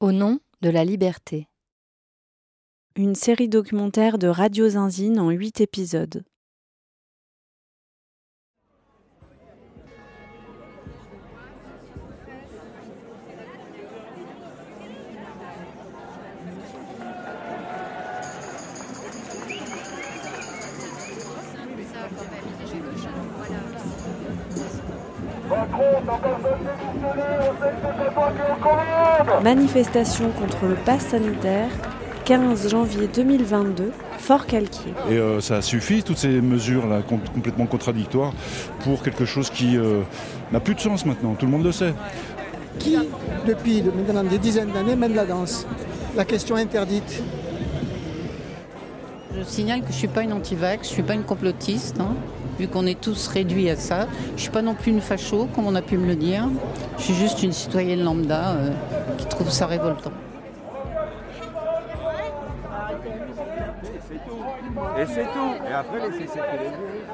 Au nom de la liberté. Une série documentaire de Radio Zinzine en 8 épisodes. Manifestation contre le pass sanitaire, 15 janvier 2022, Fort-Calquier. Et ça suffit, toutes ces mesures-là complètement contradictoires, pour quelque chose qui n'a plus de sens maintenant, tout le monde le sait. Qui, depuis maintenant des dizaines d'années, mène la danse? La question interdite. Je signale que je ne suis pas une anti-vax, je ne suis pas une complotiste, vu qu'on est tous réduits à ça. Je ne suis pas non plus une facho, comme on a pu me le dire. Je suis juste une citoyenne lambda qui trouve ça révoltant. Et c'est tout. Et après, laissez circuler.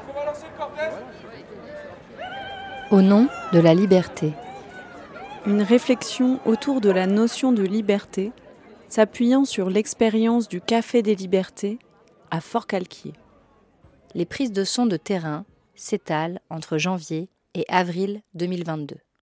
Au nom de la liberté. Une réflexion autour de la notion de liberté, s'appuyant sur l'expérience du Café des Libertés à Fort-Calquier. Les prises de son de terrain s'étalent entre janvier et avril 2022.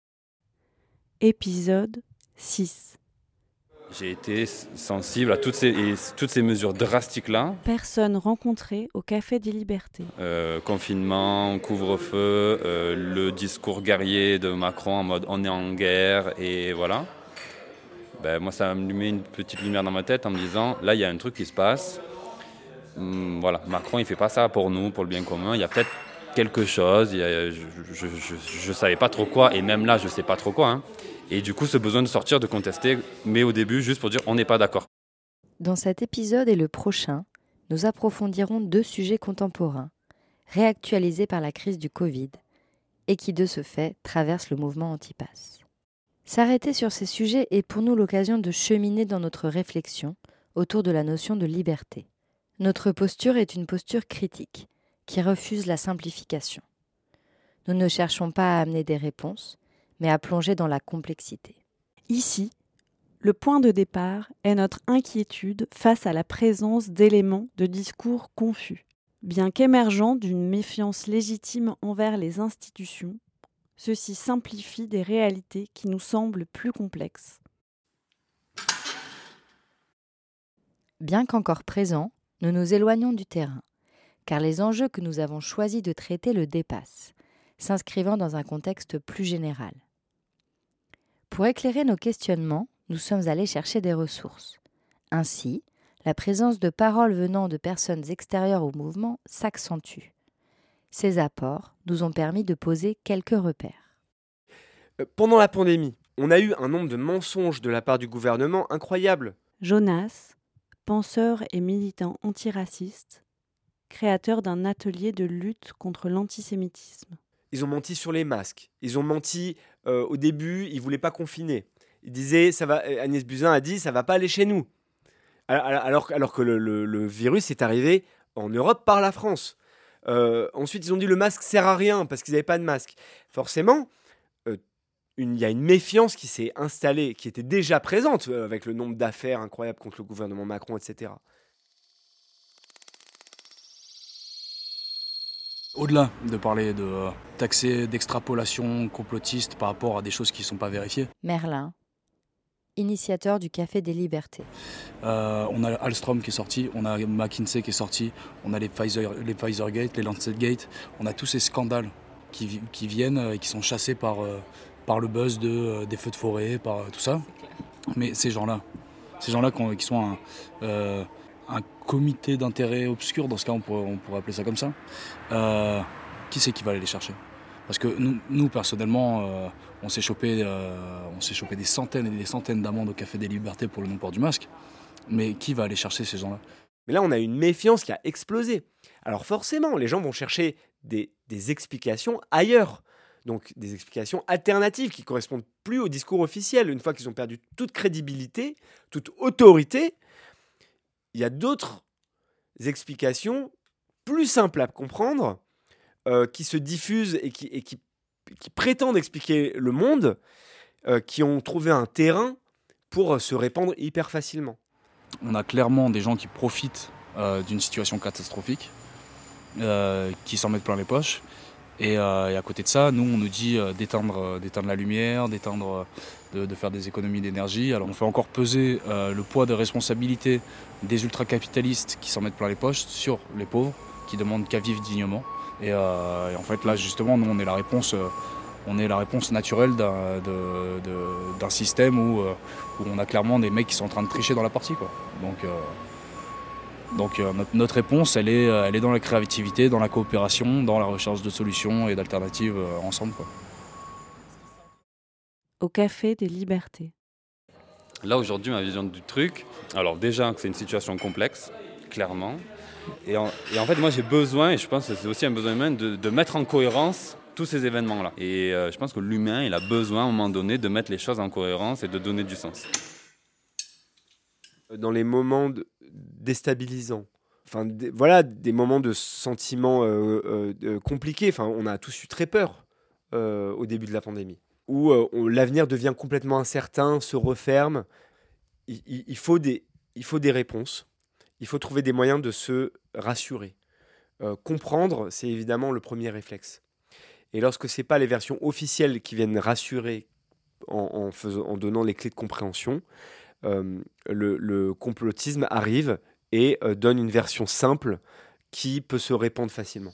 Épisode 6. J'ai été sensible à toutes ces mesures drastiques-là. Personnes rencontrées au Café des Libertés. Confinement, couvre-feu, le discours guerrier de Macron en mode on est en guerre et voilà. Moi, ça me met une petite lumière dans ma tête en me disant là, il y a un truc qui se passe. Voilà, Macron, il ne fait pas ça pour nous, pour le bien commun. Il y a peut-être quelque chose. Je ne savais pas trop quoi et même là, je ne sais pas trop quoi. Et du coup, ce besoin de sortir, de contester, mais au début, juste pour dire on n'est pas d'accord. Dans cet épisode et le prochain, nous approfondirons 2 sujets contemporains, réactualisés par la crise du Covid, et qui de ce fait traversent le mouvement anti-pass. S'arrêter sur ces sujets est pour nous l'occasion de cheminer dans notre réflexion autour de la notion de liberté. Notre posture est une posture critique, qui refuse la simplification. Nous ne cherchons pas à amener des réponses, mais à plonger dans la complexité. Ici, le point de départ est notre inquiétude face à la présence d'éléments de discours confus. Bien qu'émergeant d'une méfiance légitime envers les institutions, ceci simplifie des réalités qui nous semblent plus complexes. Bien qu'encore présents, nous nous éloignons du terrain, car les enjeux que nous avons choisi de traiter le dépassent, s'inscrivant dans un contexte plus général. Pour éclairer nos questionnements, nous sommes allés chercher des ressources. Ainsi, la présence de paroles venant de personnes extérieures au mouvement s'accentue. Ces apports nous ont permis de poser quelques repères. Pendant la pandémie, on a eu un nombre de mensonges de la part du gouvernement incroyable. Jonas, penseur et militant antiraciste, créateur d'un atelier de lutte contre l'antisémitisme. Ils ont menti sur les masques. Ils ont menti au début, ils ne voulaient pas confiner. Ils disaient, Agnès Buzyn a dit, ça ne va pas aller chez nous. Alors que le virus est arrivé en Europe par la France. Ensuite, ils ont dit, le masque ne sert à rien parce qu'ils n'avaient pas de masque. Forcément, il y a une méfiance qui s'est installée, qui était déjà présente avec le nombre d'affaires incroyables contre le gouvernement Macron, etc. Au-delà de parler de taxer, d'extrapolation complotiste par rapport à des choses qui ne sont pas vérifiées. Merlin, initiateur du Café des Libertés. On a Alstom qui est sorti, on a McKinsey qui est sorti, on a les Pfizergate, les Lancetgate, on a tous ces scandales qui viennent et qui sont chassés par le buzz des feux de forêt, par tout ça. Mais ces gens-là qui sont un comité d'intérêt obscur, dans ce cas on pourrait appeler ça comme ça, qui c'est qui va aller les chercher? Parce que nous personnellement, on s'est chopé des centaines et des centaines d'amendes au Café des Libertés pour le non-port du masque, mais qui va aller chercher ces gens-là? Mais là, on a une méfiance qui a explosé. Alors forcément, les gens vont chercher des explications ailleurs. Donc des explications alternatives qui ne correspondent plus au discours officiel. Une fois qu'ils ont perdu toute crédibilité, toute autorité, il y a d'autres explications plus simples à comprendre qui se diffusent et qui prétendent expliquer le monde, qui ont trouvé un terrain pour se répandre hyper facilement. On a clairement des gens qui profitent d'une situation catastrophique, qui s'en mettent plein les poches. Et à côté de ça, nous, on nous dit d'éteindre la lumière, de faire des économies d'énergie. Alors on fait encore peser le poids de responsabilité des ultra-capitalistes qui s'en mettent plein les poches sur les pauvres, qui demandent qu'à vivre dignement. Et en fait, là, justement, nous, on est la réponse naturelle d'un système où on a clairement des mecs qui sont en train de tricher dans la partie, quoi. Donc notre réponse, elle est dans la créativité, dans la coopération, dans la recherche de solutions et d'alternatives ensemble, quoi. Au Café des Libertés. Là, aujourd'hui, ma vision du truc, alors déjà que c'est une situation complexe, clairement. Et en fait, moi, j'ai besoin, et je pense que c'est aussi un besoin humain, de mettre en cohérence tous ces événements-là. Et je pense que l'humain, il a besoin, à un moment donné, de mettre les choses en cohérence et de donner du sens. Dans les moments déstabilisants, des moments de sentiments compliqués, on a tous eu très peur au début de la pandémie, où l'avenir devient complètement incertain, se referme. Il faut des réponses, il faut trouver des moyens de se rassurer. Comprendre, c'est évidemment le premier réflexe. Et lorsque ce n'est pas les versions officielles qui viennent rassurer en donnant les clés de compréhension, le complotisme arrive et donne une version simple qui peut se répandre facilement.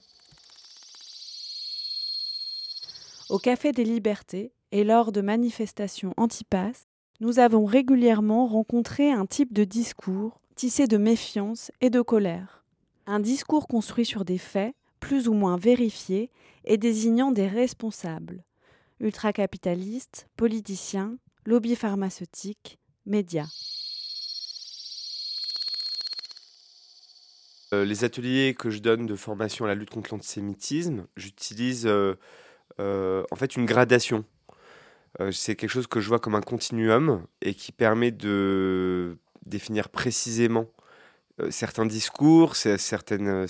Au Café des Libertés et lors de manifestations anti-pass, nous avons régulièrement rencontré un type de discours tissé de méfiance et de colère. Un discours construit sur des faits, plus ou moins vérifiés, et désignant des responsables, ultracapitalistes, politiciens, lobbies pharmaceutiques, médias. Les ateliers que je donne de formation à la lutte contre l'antisémitisme, j'utilise en fait une gradation. C'est quelque chose que je vois comme un continuum et qui permet de définir précisément certains discours, certains.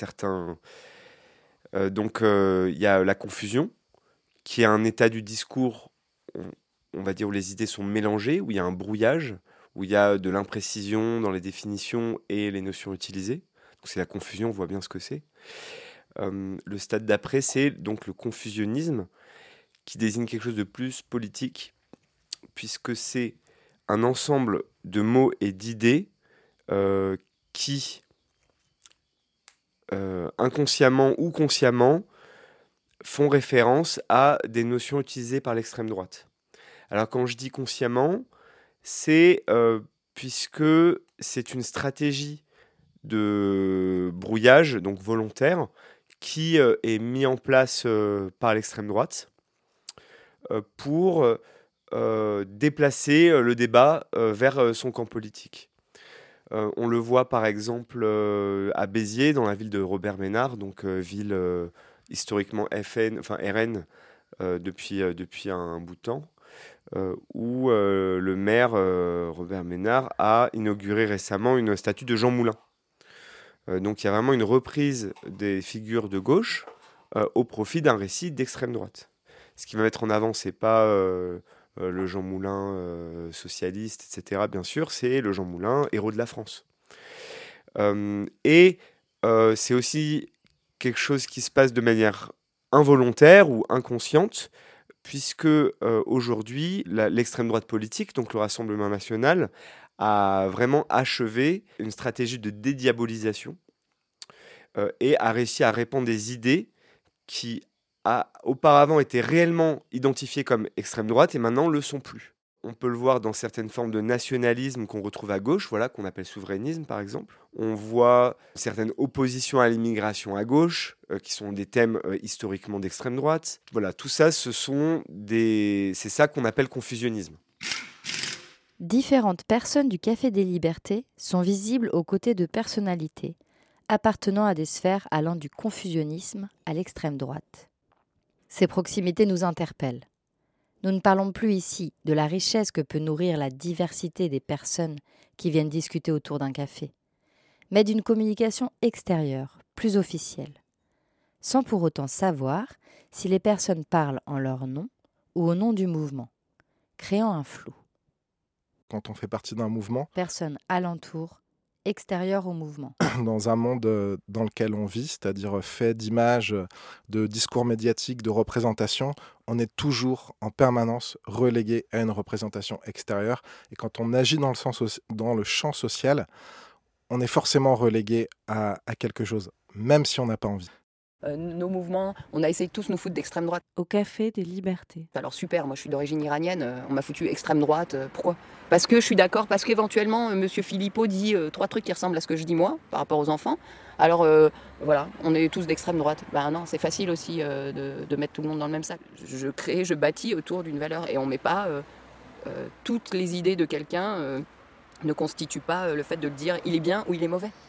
Donc il y a la confusion, qui est un état du discours, on va dire, où les idées sont mélangées, où il y a un brouillage, où il y a de l'imprécision dans les définitions et les notions utilisées. Donc c'est la confusion, on voit bien ce que c'est. Le stade d'après, c'est donc le confusionnisme, qui désigne quelque chose de plus politique, puisque c'est un ensemble de mots et d'idées qui, inconsciemment ou consciemment, font référence à des notions utilisées par l'extrême droite. Alors quand je dis consciemment, c'est puisque c'est une stratégie de brouillage, donc volontaire, qui est mis en place par l'extrême droite pour déplacer le débat vers son camp politique. On le voit par exemple à Béziers, dans la ville de Robert Ménard, donc ville historiquement RN depuis un bout de temps, où le maire Robert Ménard a inauguré récemment une statue de Jean Moulin. Donc il y a vraiment une reprise des figures de gauche au profit d'un récit d'extrême droite. Ce qui va mettre en avant, c'est pas le Jean Moulin socialiste, etc. Bien sûr, c'est le Jean Moulin, héros de la France. C'est aussi quelque chose qui se passe de manière involontaire ou inconsciente, puisque aujourd'hui, l'extrême droite politique, donc le Rassemblement national, a vraiment achevé une stratégie de dédiabolisation et a réussi à répandre des idées qui auparavant étaient réellement identifiées comme extrême droite et maintenant ne le sont plus. On peut le voir dans certaines formes de nationalisme qu'on retrouve à gauche, voilà, qu'on appelle souverainisme par exemple. On voit certaines oppositions à l'immigration à gauche, qui sont des thèmes historiquement d'extrême droite. Voilà, tout ça, c'est ça qu'on appelle confusionnisme. Différentes personnes du Café des Libertés sont visibles aux côtés de personnalités appartenant à des sphères allant du confusionnisme à l'extrême droite. Ces proximités nous interpellent. Nous ne parlons plus ici de la richesse que peut nourrir la diversité des personnes qui viennent discuter autour d'un café, mais d'une communication extérieure, plus officielle, sans pour autant savoir si les personnes parlent en leur nom ou au nom du mouvement, créant un flou. quand on fait partie d'un mouvement, Personne alentour, extérieure au mouvement. dans un monde dans lequel on vit, c'est-à-dire fait d'images, de discours médiatiques, de représentations, on est toujours en permanence relégué à une représentation extérieure. Et quand on agit dans le champ social, on est forcément relégué à quelque chose, même si on n'a pas envie. Nos mouvements, on a essayé de tous nous foutre d'extrême droite. Au Café des Libertés. Alors super, moi je suis d'origine iranienne, on m'a foutu extrême droite, pourquoi ? Parce que je suis d'accord, parce qu'éventuellement Monsieur Philippot dit 3 trucs qui ressemblent à ce que je dis moi, par rapport aux enfants. Alors voilà, on est tous d'extrême droite. Ben non, c'est facile aussi de mettre tout le monde dans le même sac. Je bâtis autour d'une valeur et on met pas toutes les idées de quelqu'un ne constituent pas le fait de le dire il est bien ou il est mauvais.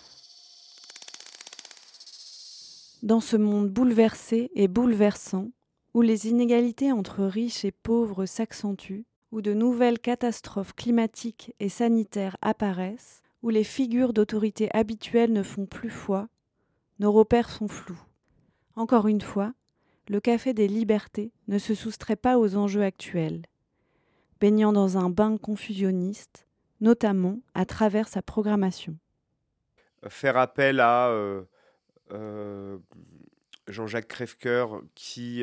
Dans ce monde bouleversé et bouleversant, où les inégalités entre riches et pauvres s'accentuent, où de nouvelles catastrophes climatiques et sanitaires apparaissent, où les figures d'autorité habituelles ne font plus foi, nos repères sont flous. Encore une fois, le Café des Libertés ne se soustrait pas aux enjeux actuels, baignant dans un bain confusionniste, notamment à travers sa programmation. Faire appel à Jean-Jacques Crèvecoeur qui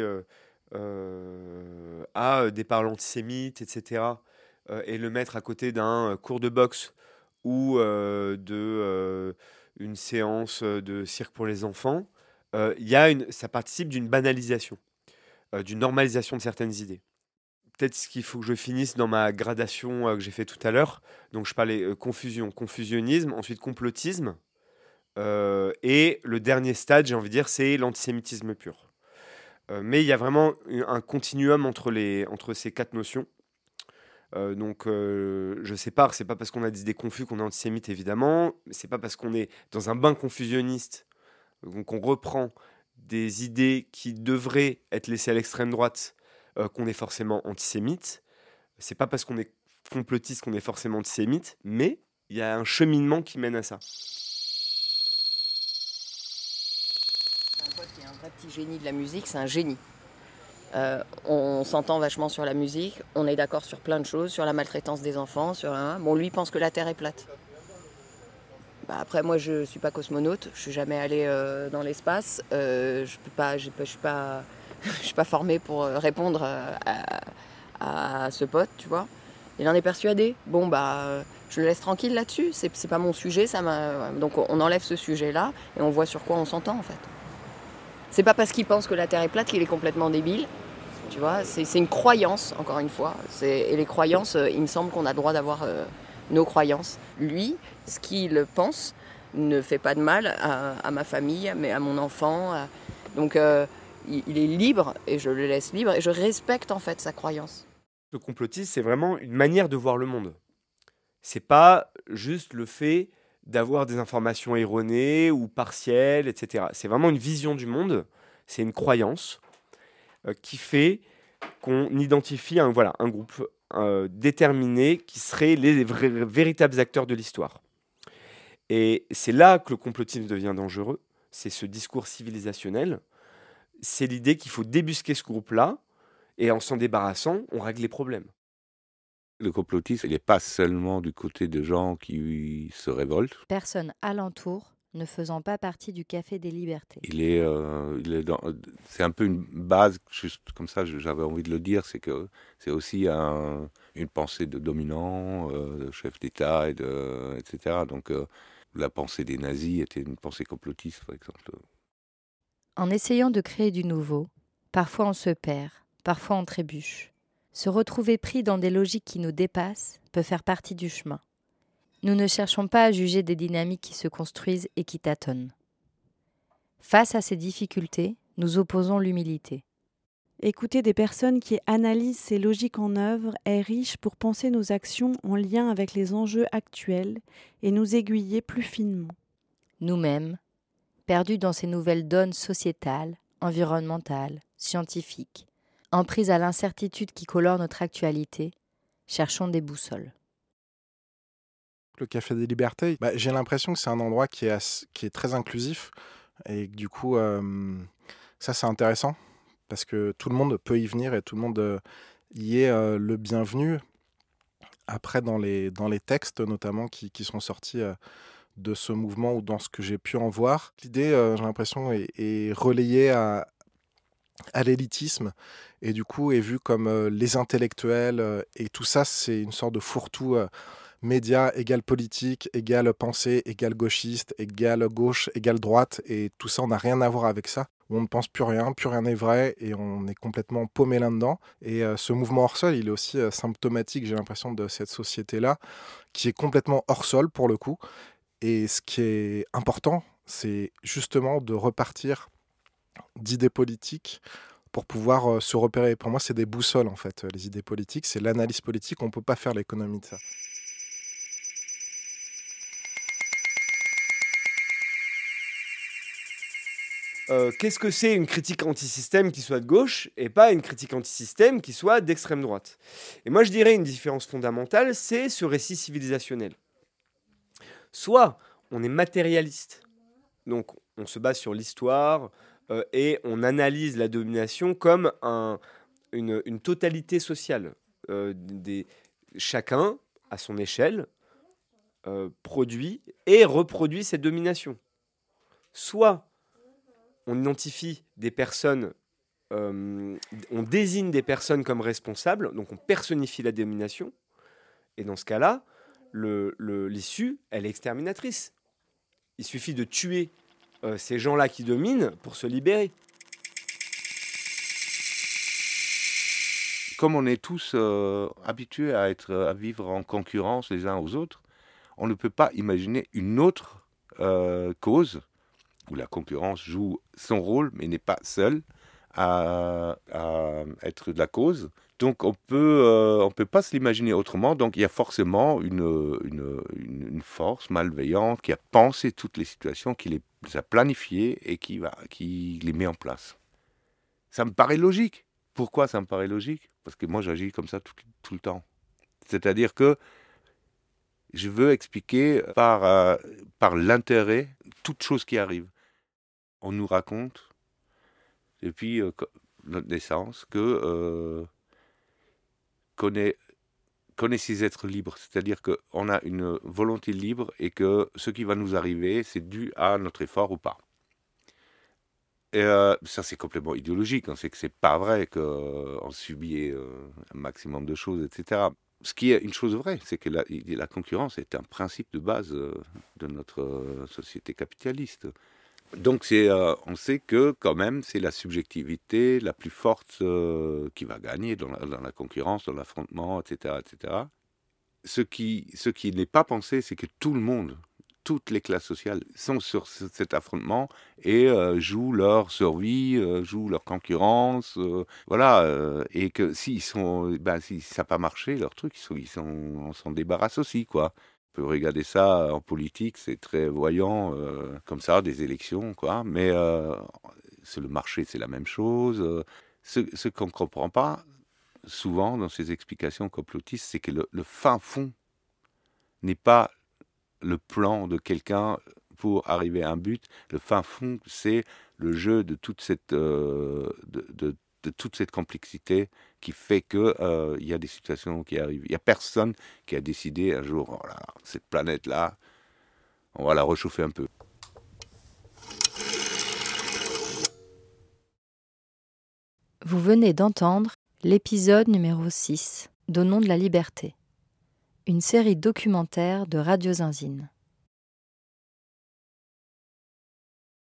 a des paroles antisémites, etc., et le mettre à côté d'un cours de boxe ou une séance de cirque pour les enfants, ça participe d'une banalisation, d'une normalisation de certaines idées. Peut-être ce qu'il faut que je finisse dans ma gradation que j'ai fait tout à l'heure. Donc je parlais confusionnisme, ensuite complotisme, et le dernier stade, j'ai envie de dire, c'est l'antisémitisme pur. Mais il y a vraiment un continuum entre ces 4 notions. Je sépare, c'est pas parce qu'on a des idées confus qu'on est antisémite, évidemment. C'est pas parce qu'on est dans un bain confusionniste qu'on reprend des idées qui devraient être laissées à l'extrême droite qu'on est forcément antisémite. C'est pas parce qu'on est complotiste qu'on est forcément antisémite, mais il y a un cheminement qui mène à ça. Un pote qui est un vrai petit génie de la musique, c'est un génie. On s'entend vachement sur la musique, on est d'accord sur plein de choses, sur la maltraitance des enfants, Bon, lui pense que la Terre est plate. Bah, après, moi, je suis pas cosmonaute, je suis jamais allée dans l'espace, je suis pas formée pour répondre à ce pote, tu vois. Il en est persuadé. Bon, je le laisse tranquille là-dessus, c'est pas mon sujet, donc on enlève ce sujet-là et on voit sur quoi on s'entend, en fait. C'est pas parce qu'il pense que la Terre est plate qu'il est complètement débile. Tu vois, c'est une croyance, encore une fois. Et les croyances, il me semble qu'on a le droit d'avoir nos croyances. Lui, ce qu'il pense ne fait pas de mal à ma famille, mais à mon enfant. Donc, il est libre et je le laisse libre et je respecte en fait sa croyance. Le complotisme, c'est vraiment une manière de voir le monde. C'est pas juste le fait d'avoir des informations erronées ou partielles, etc. C'est vraiment une vision du monde, c'est une croyance qui fait qu'on identifie un groupe déterminé qui serait les véritables acteurs de l'histoire. Et c'est là que le complotisme devient dangereux, c'est ce discours civilisationnel, c'est l'idée qu'il faut débusquer ce groupe-là, et en s'en débarrassant, on règle les problèmes. Le complotisme, il n'est pas seulement du côté de gens qui se révoltent. Personne alentour ne faisant pas partie du Café des Libertés. C'est un peu une base, juste comme ça, j'avais envie de le dire, c'est que c'est aussi une pensée de dominant, de chef d'État, etc. Donc la pensée des nazis était une pensée complotiste, par exemple. En essayant de créer du nouveau, parfois on se perd, parfois on trébuche. Se retrouver pris dans des logiques qui nous dépassent peut faire partie du chemin. Nous ne cherchons pas à juger des dynamiques qui se construisent et qui tâtonnent. Face à ces difficultés, nous opposons l'humilité. Écouter des personnes qui analysent ces logiques en œuvre est riche pour penser nos actions en lien avec les enjeux actuels et nous aiguiller plus finement. Nous-mêmes, perdus dans ces nouvelles donnes sociétales, environnementales, scientifiques, en prise à l'incertitude qui colore notre actualité, cherchons des boussoles. Le Café des Libertés, j'ai l'impression que c'est un endroit qui est très inclusif et que, du coup, ça c'est intéressant parce que tout le monde peut y venir et tout le monde y est le bienvenu. Après, dans les textes notamment qui sont sortis de ce mouvement ou dans ce que j'ai pu en voir, l'idée, j'ai l'impression, est relayée à l'élitisme et du coup est vue comme les intellectuels et tout ça, c'est une sorte de fourre-tout. Médias égale politique, égale pensée, égale gauchiste, égale gauche, égale droite, et tout ça, on n'a rien à voir avec ça. On ne pense plus rien n'est vrai, et on est complètement paumé là-dedans. Et ce mouvement hors sol, il est aussi symptomatique, j'ai l'impression, de cette société-là, qui est complètement hors sol pour le coup. Et ce qui est important, c'est justement de repartir d'idées politiques pour pouvoir se repérer. Pour moi, c'est des boussoles, en fait, les idées politiques, c'est l'analyse politique, on ne peut pas faire l'économie de ça. Qu'est-ce que c'est une critique anti-système qui soit de gauche et pas une critique anti-système qui soit d'extrême droite? Et moi, je dirais une différence fondamentale, c'est ce récit civilisationnel. Soit on est matérialiste, donc on se base sur l'histoire et on analyse la domination comme une totalité sociale. Chacun, à son échelle, produit et reproduit cette domination. Soit on identifie des personnes, on désigne des personnes comme responsables, donc on personnifie la domination, et dans ce cas-là, l'issue, elle est exterminatrice. Il suffit de tuer ces gens-là qui dominent pour se libérer. Comme on est tous habitués à vivre en concurrence les uns aux autres, on ne peut pas imaginer une autre cause où la concurrence joue son rôle, mais n'est pas seule à être de la cause. Donc on peut pas se l'imaginer autrement. Donc il y a forcément une force malveillante qui a pensé toutes les situations, qui les a planifiées et qui les met en place. Ça me paraît logique. Pourquoi ça me paraît logique? Parce que moi j'agis comme ça tout le temps. C'est-à-dire que je veux expliquer par l'intérêt toute chose qui arrive. On nous raconte, depuis notre naissance, qu'on est ces êtres libres. C'est-à-dire qu'on a une volonté libre et que ce qui va nous arriver, c'est dû à notre effort ou pas. Et ça, c'est complètement idéologique. On sait que c'est pas vrai qu'on subit un maximum de choses, etc. Ce qui est une chose vraie, c'est que la concurrence est un principe de base de notre société capitaliste. Donc on sait que quand même c'est la subjectivité la plus forte qui va gagner dans la concurrence, dans l'affrontement, etc., etc. Ce qui n'est pas pensé, c'est que tout le monde, toutes les classes sociales sont sur cet affrontement et jouent leur survie, jouent leur concurrence, et que si ça n'a pas marché, leur truc, on s'en débarrasse aussi, quoi. On peut regarder ça en politique, c'est très voyant, comme ça, des élections, quoi. Mais c'est le marché, c'est la même chose. Ce qu'on ne comprend pas, souvent, dans ces explications complotistes, c'est que le fin fond n'est pas le plan de quelqu'un pour arriver à un but. Le fin fond, c'est le jeu de toute cette complexité qui fait qu'il y a des situations qui arrivent. Il n'y a personne qui a décidé un jour, voilà, cette planète-là, on va la réchauffer un peu. Vous venez d'entendre l'épisode numéro 6, Donnons de la liberté, une série documentaire de Radio Zinzine.